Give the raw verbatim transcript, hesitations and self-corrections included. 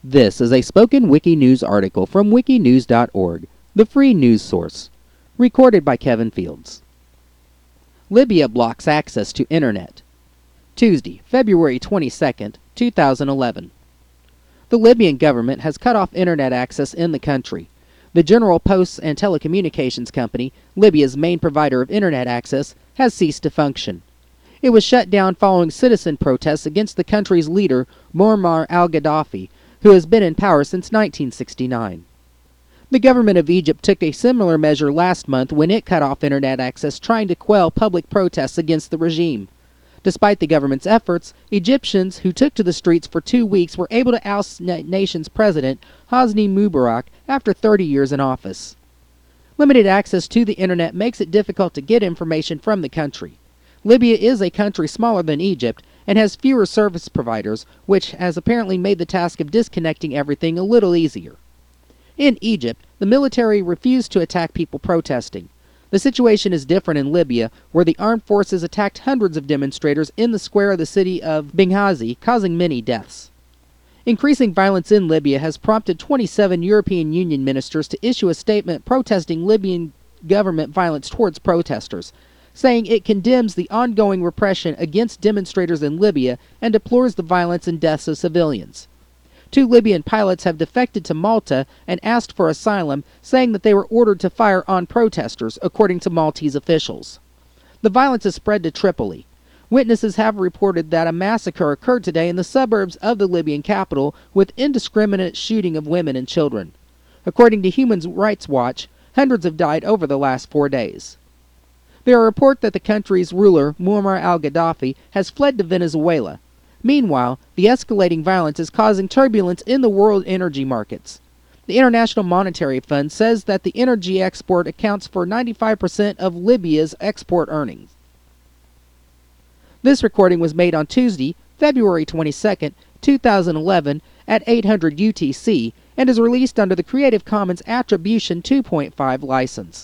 This is a Spoken Wiki News article from wikinews dot org, the free news source. Recorded by Kevin Fields. Libya blocks access to Internet. Tuesday, February twenty-second, two thousand eleven. The Libyan government has cut off Internet access in the country. The General Posts and Telecommunications Company, Libya's main provider of Internet access, has ceased to function. It was shut down following citizen protests against the country's leader, Muammar al-Gaddafi, who has been in power since nineteen sixty-nine. The government of Egypt took a similar measure last month when it cut off Internet access, trying to quell public protests against the regime. Despite the government's efforts, Egyptians who took to the streets for two weeks were able to oust the nation's president, Hosni Mubarak, after thirty years in office. Limited access to the Internet makes it difficult to get information from the country. Libya is a country smaller than Egypt and has fewer service providers, which has apparently made the task of disconnecting everything a little easier. In Egypt, the military refused to attack people protesting. The situation is different in Libya, where the armed forces attacked hundreds of demonstrators in the square of the city of Benghazi, causing many deaths. Increasing violence in Libya has prompted twenty-seven European Union ministers to issue a statement protesting Libyan government violence towards protesters, saying it condemns the ongoing repression against demonstrators in Libya and deplores the violence and deaths of civilians. Two Libyan pilots have defected to Malta and asked for asylum, saying that they were ordered to fire on protesters, according to Maltese officials. The violence has spread to Tripoli. Witnesses have reported that a massacre occurred today in the suburbs of the Libyan capital, with indiscriminate shooting of women and children. According to Human Rights Watch, hundreds have died over the last four days. There are reports that the country's ruler, Muammar al-Gaddafi, has fled to Venezuela. Meanwhile, the escalating violence is causing turbulence in the world energy markets. The International Monetary Fund says that the energy export accounts for ninety-five percent of Libya's export earnings. This recording was made on Tuesday, February twenty-second, two thousand eleven at eight hundred U T C and is released under the Creative Commons Attribution two point five license.